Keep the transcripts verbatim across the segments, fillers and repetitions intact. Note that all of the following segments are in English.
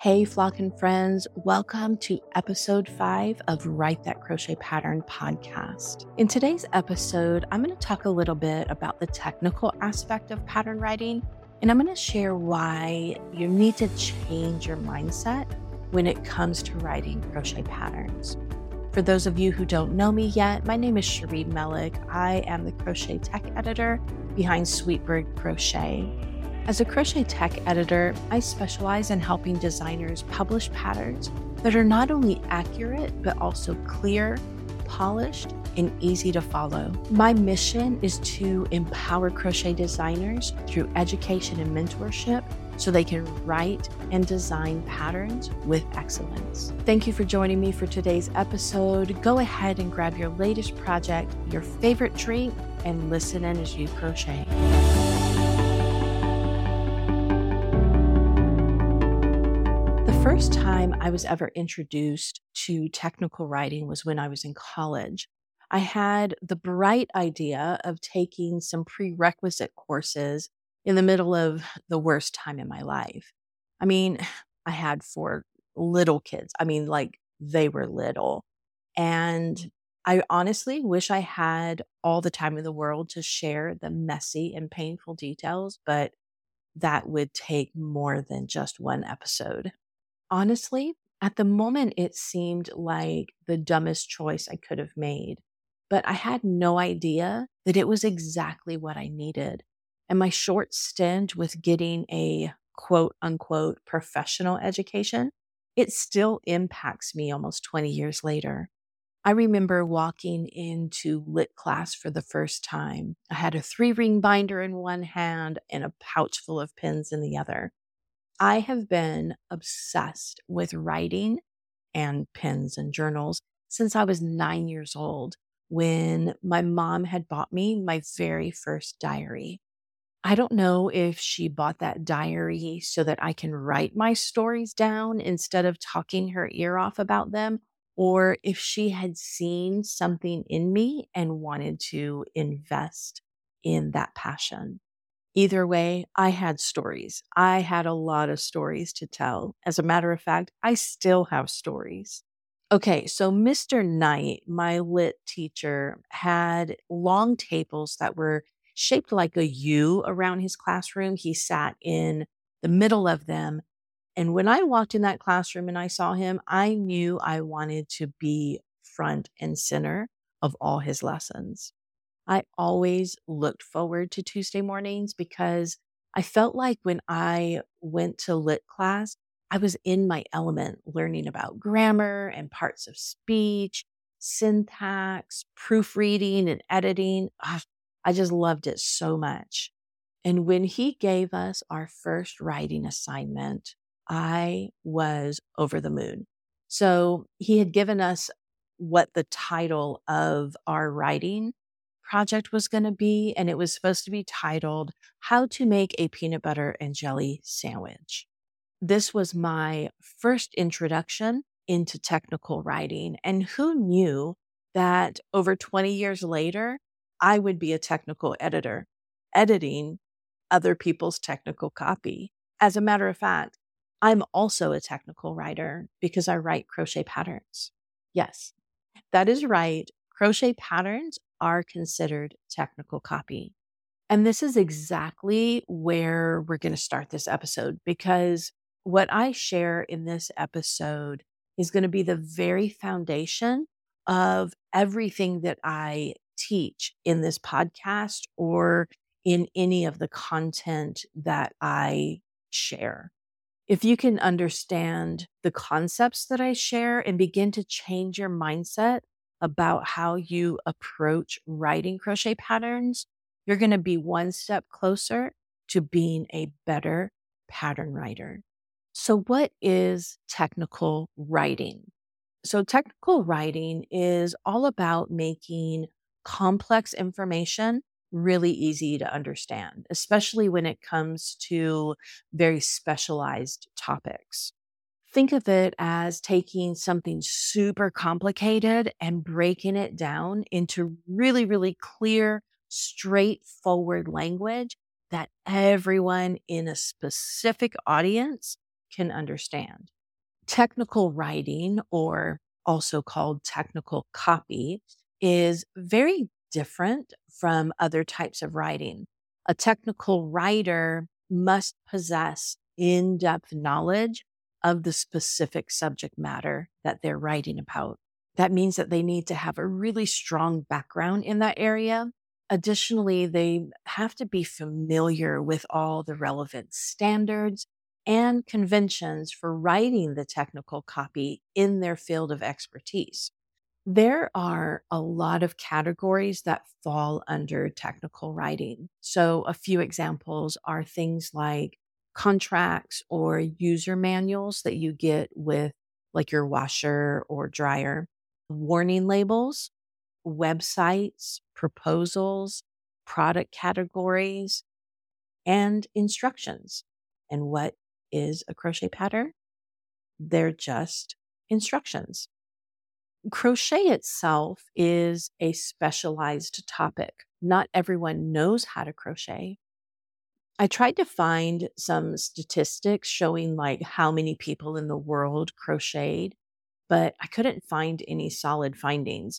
Hey, flock and friends, welcome to episode five of Write That Crochet Pattern podcast. In today's episode, I'm going to talk a little bit about the technical aspect of pattern writing, and I'm going to share why you need to change your mindset when it comes to writing crochet patterns. For those of you who don't know me yet, my name is Cherie Mellick. I am the crochet tech editor behind Sweetbird Crochet. As a crochet tech editor, I specialize in helping designers publish patterns that are not only accurate, but also clear, polished, and easy to follow. My mission is to empower crochet designers through education and mentorship so they can write and design patterns with excellence. Thank you for joining me for today's episode. Go ahead and grab your latest project, your favorite drink, and listen in as you crochet. The first time I was ever introduced to technical writing was when I was in college. I had the bright idea of taking some prerequisite courses in the middle of the worst time in my life. I mean, I had four little kids. I mean, like they were little. And I honestly wish I had all the time in the world to share the messy and painful details, but that would take more than just one episode. Honestly, at the moment, it seemed like the dumbest choice I could have made, but I had no idea that it was exactly what I needed. And my short stint with getting a quote unquote professional education, it still impacts me almost twenty years later. I remember walking into lit class for the first time. I had a three ring binder in one hand and a pouch full of pins in the other. I have been obsessed with writing and pens and journals since I was nine years old when my mom had bought me my very first diary. I don't know if she bought that diary so that I can write my stories down instead of talking her ear off about them, or if she had seen something in me and wanted to invest in that passion. Either way, I had stories. I had a lot of stories to tell. As a matter of fact, I still have stories. Okay, so Mister Knight, my lit teacher, had long tables that were shaped like a U around his classroom. He sat in the middle of them. And when I walked in that classroom and I saw him, I knew I wanted to be front and center of all his lessons. I always looked forward to Tuesday mornings because I felt like when I went to lit class, I was in my element learning about grammar and parts of speech, syntax, proofreading, and editing. Ah, I just loved it so much. And when he gave us our first writing assignment, I was over the moon. So he had given us what the title of our writing project was going to be, and it was supposed to be titled How to Make a Peanut Butter and Jelly Sandwich. This was my first introduction into technical writing, and who knew that over twenty years later, I would be a technical editor, editing other people's technical copy. As a matter of fact, I'm also a technical writer because I write crochet patterns. Yes, that is right. Crochet patterns are considered technical copy. And this is exactly where we're going to start this episode because what I share in this episode is going to be the very foundation of everything that I teach in this podcast or in any of the content that I share. If you can understand the concepts that I share and begin to change your mindset about how you approach writing crochet patterns, you're going to be one step closer to being a better pattern writer. So, what is technical writing? So, technical writing is all about making complex information really easy to understand, especially when it comes to very specialized topics. Think of it as taking something super complicated and breaking it down into really, really clear, straightforward language that everyone in a specific audience can understand. Technical writing, or also called technical copy, is very different from other types of writing. A technical writer must possess in depth knowledge of the specific subject matter that they're writing about. That means that they need to have a really strong background in that area. Additionally, they have to be familiar with all the relevant standards and conventions for writing the technical copy in their field of expertise. There are a lot of categories that fall under technical writing. So, a few examples are things like contracts or user manuals that you get with, like, your washer or dryer, warning labels, websites, proposals, product categories, and instructions. And what is a crochet pattern? They're just instructions. Crochet itself is a specialized topic. Not everyone knows how to crochet. I tried to find some statistics showing like how many people in the world crocheted, but I couldn't find any solid findings.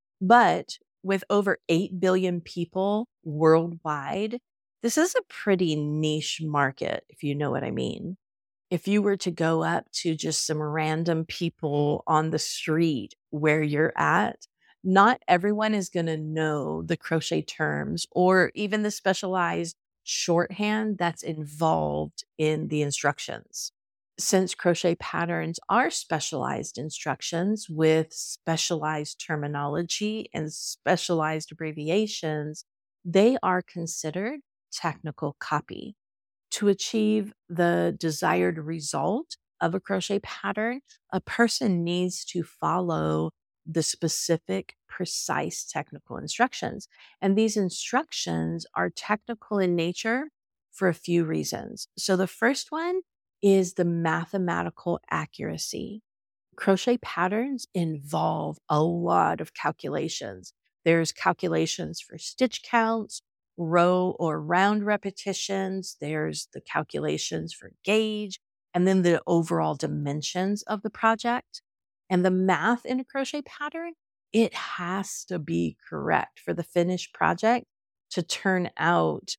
But with over eight billion people worldwide, this is a pretty niche market, if you know what I mean. If you were to go up to just some random people on the street where you're at, not everyone is going to know the crochet terms or even the specialized shorthand that's involved in the instructions. Since crochet patterns are specialized instructions with specialized terminology and specialized abbreviations, they are considered technical copy. To achieve the desired result of a crochet pattern, a person needs to follow the specific, precise technical instructions. And these instructions are technical in nature for a few reasons. So the first one is the mathematical accuracy. Crochet patterns involve a lot of calculations. There's calculations for stitch counts, row or round repetitions. There's the calculations for gauge, and then the overall dimensions of the project. And the math in a crochet pattern, it has to be correct for the finished project to turn out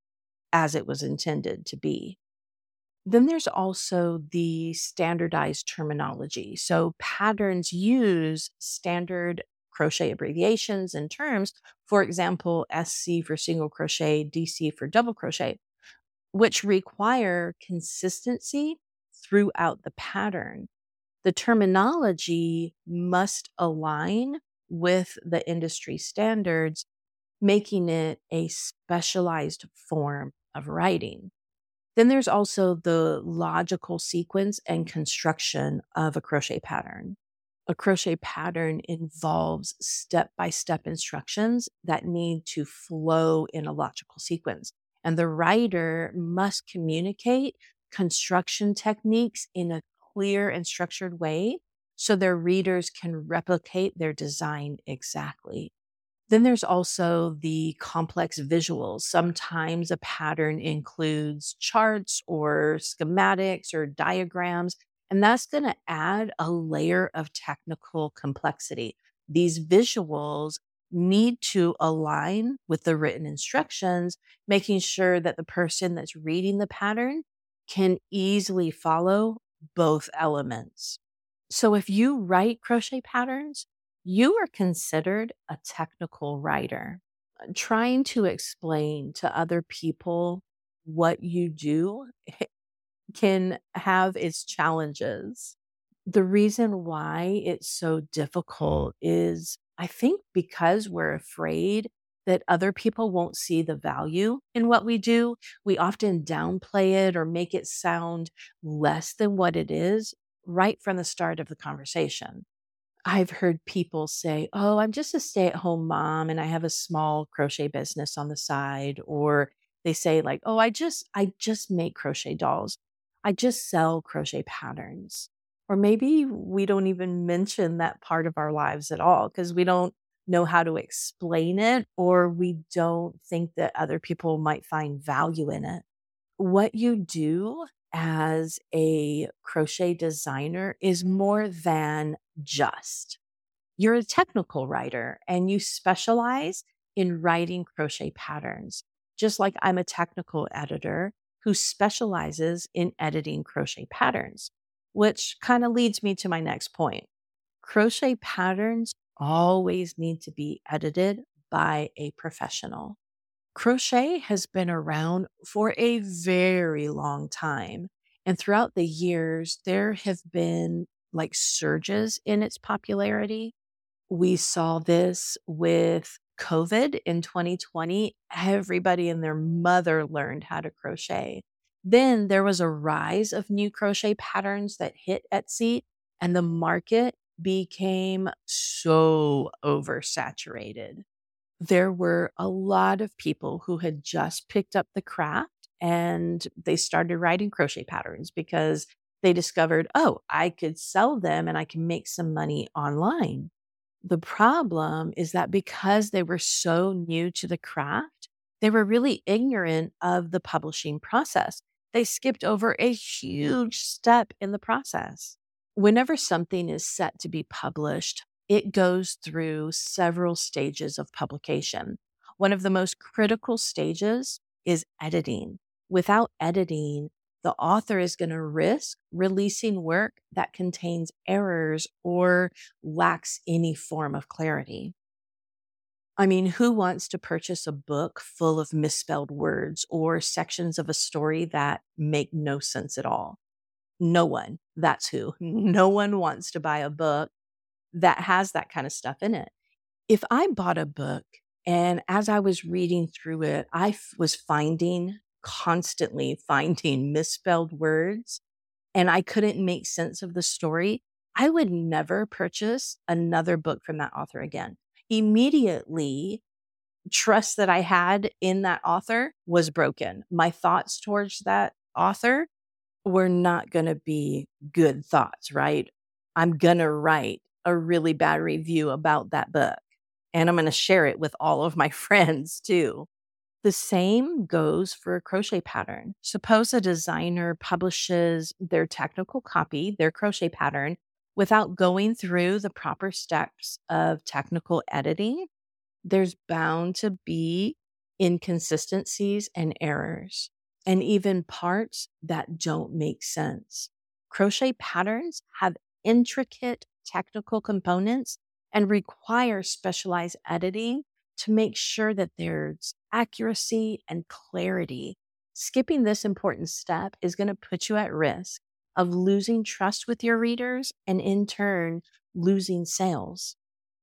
as it was intended to be. Then there's also the standardized terminology. So patterns use standard crochet abbreviations and terms, for example, S C for single crochet, D C for double crochet, which require consistency throughout the pattern. The terminology must align with the industry standards, making it a specialized form of writing. Then there's also the logical sequence and construction of a crochet pattern. A crochet pattern involves step by step instructions that need to flow in a logical sequence. And the writer must communicate construction techniques in a clear and structured way so their readers can replicate their design exactly. Then there's also the complex visuals. Sometimes a pattern includes charts or schematics or diagrams, and that's going to add a layer of technical complexity. These visuals need to align with the written instructions, making sure that the person that's reading the pattern can easily follow both elements. So if you write crochet patterns, you are considered a technical writer. Uh, Trying to explain to other people what you do can have its challenges. The reason why it's so difficult is, I think, because we're afraid that other people won't see the value in what we do. We often downplay it or make it sound less than what it is right from the start of the conversation. I've heard people say, "Oh, I'm just a stay-at-home mom and I have a small crochet business on the side." Or they say like, "Oh, I just I just make crochet dolls. I just sell crochet patterns." Or maybe we don't even mention that part of our lives at all because we don't know how to explain it, or we don't think that other people might find value in it. What you do as a crochet designer is more than just. You're a technical writer and you specialize in writing crochet patterns, just like I'm a technical editor who specializes in editing crochet patterns, which kind of leads me to my next point. Crochet patterns always need to be edited by a professional. Crochet has been around for a very long time. And throughout the years, there have been like surges in its popularity. We saw this with COVID in twenty twenty. Everybody and their mother learned how to crochet. Then there was a rise of new crochet patterns that hit Etsy, and the market became so oversaturated. There were a lot of people who had just picked up the craft and they started writing crochet patterns because they discovered, oh, I could sell them and I can make some money online. The problem is that because they were so new to the craft, they were really ignorant of the publishing process. They skipped over a huge step in the process. Whenever something is set to be published, it goes through several stages of publication. One of the most critical stages is editing. Without editing, the author is going to risk releasing work that contains errors or lacks any form of clarity. I mean, who wants to purchase a book full of misspelled words or sections of a story that make no sense at all? No one. That's who. No one wants to buy a book that has that kind of stuff in it. If I bought a book and as I was reading through it, I f- was finding, constantly finding misspelled words and I couldn't make sense of the story, I would never purchase another book from that author again. Immediately, trust that I had in that author was broken. My thoughts towards that author were not going to be good thoughts, right? I'm going to write a really bad review about that book and I'm going to share it with all of my friends too. The same goes for a crochet pattern. Suppose a designer publishes their technical copy, their crochet pattern, without going through the proper steps of technical editing. There's bound to be inconsistencies and errors, and even parts that don't make sense. Crochet patterns have intricate technical components and require specialized editing to make sure that there's accuracy and clarity. Skipping this important step is going to put you at risk of losing trust with your readers and, in turn, losing sales.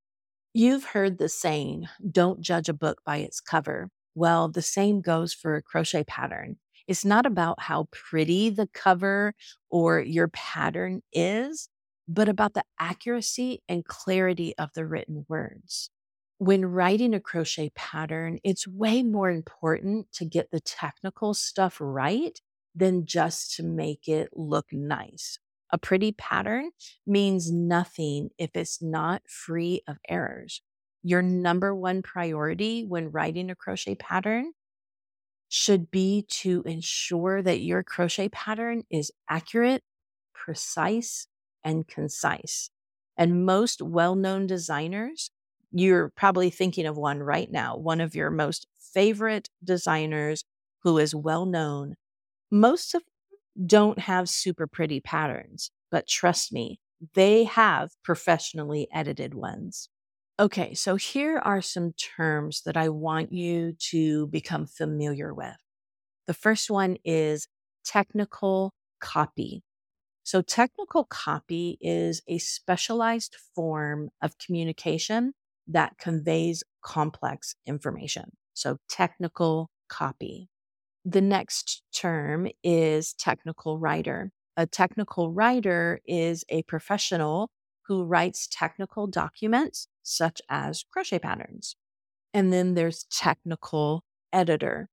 You've heard the saying, don't judge a book by its cover. Well, the same goes for a crochet pattern. It's not about how pretty the cover or your pattern is, but about the accuracy and clarity of the written words. When writing a crochet pattern, it's way more important to get the technical stuff right than just to make it look nice. A pretty pattern means nothing if it's not free of errors. Your number one priority when writing a crochet pattern should be to ensure that your crochet pattern is accurate, precise, and concise. And most well known designers, you're probably thinking of one right now, one of your most favorite designers who is well known. Most of them don't have super pretty patterns, but trust me, they have professionally edited ones. Okay, so here are some terms that I want you to become familiar with. The first one is technical copy. So, technical copy is a specialized form of communication that conveys complex information. So, technical copy. The next term is technical writer. A technical writer is a professional who writes technical documents such as crochet patterns. And then there's technical editor.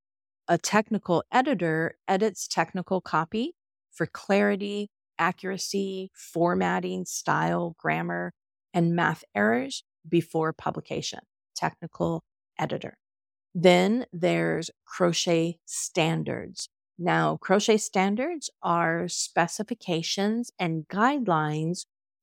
A technical editor edits technical copy for clarity, accuracy, formatting, style, grammar, and math errors before publication. Technical editor. Then there's crochet standards. Now, crochet standards are specifications and guidelines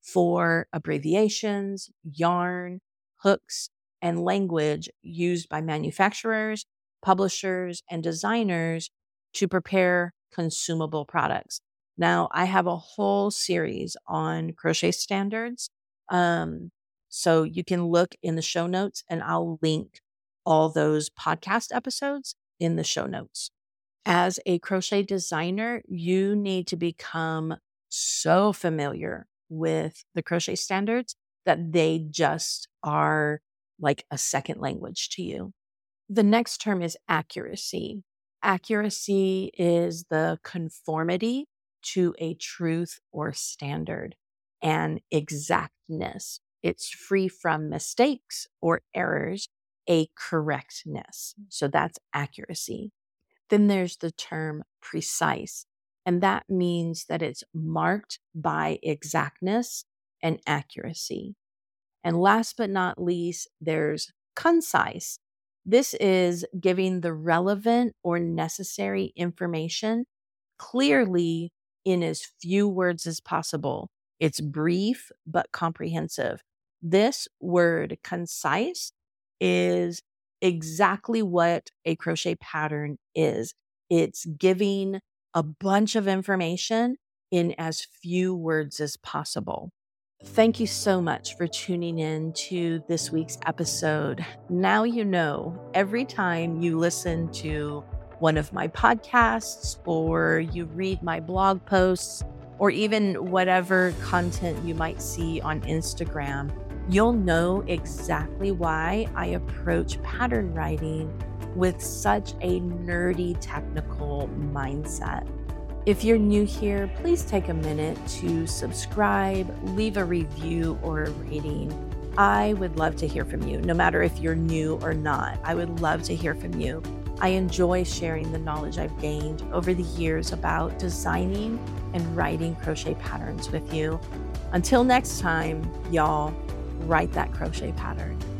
for abbreviations, yarn, hooks, and language used by manufacturers, publishers, and designers to prepare consumable products. Now, I have a whole series on crochet standards. Um, so you can look in the show notes and I'll link all those podcast episodes in the show notes. As a crochet designer, you need to become so familiar with the crochet standards that they just are like a second language to you. The next term is accuracy. Accuracy is the conformity to a truth or standard, and exactness. It's free from mistakes or errors, a correctness. So that's accuracy. Then there's the term precise, and that means that it's marked by exactness and accuracy. And last but not least, there's concise. This is giving the relevant or necessary information clearly in as few words as possible. It's brief but comprehensive. This word, concise, is exactly what a crochet pattern is. It's giving a bunch of information in as few words as possible. Thank you so much for tuning in to this week's episode. Now you know, every time you listen to one of my podcasts or you read my blog posts or even whatever content you might see on Instagram, you'll know exactly why I approach pattern writing with such a nerdy technical mindset. If you're new here, please take a minute to subscribe, leave a review or a rating. I would love to hear from you, no matter if you're new or not. I would love to hear from you. I enjoy sharing the knowledge I've gained over the years about designing and writing crochet patterns with you. Until next time, y'all, write that crochet pattern.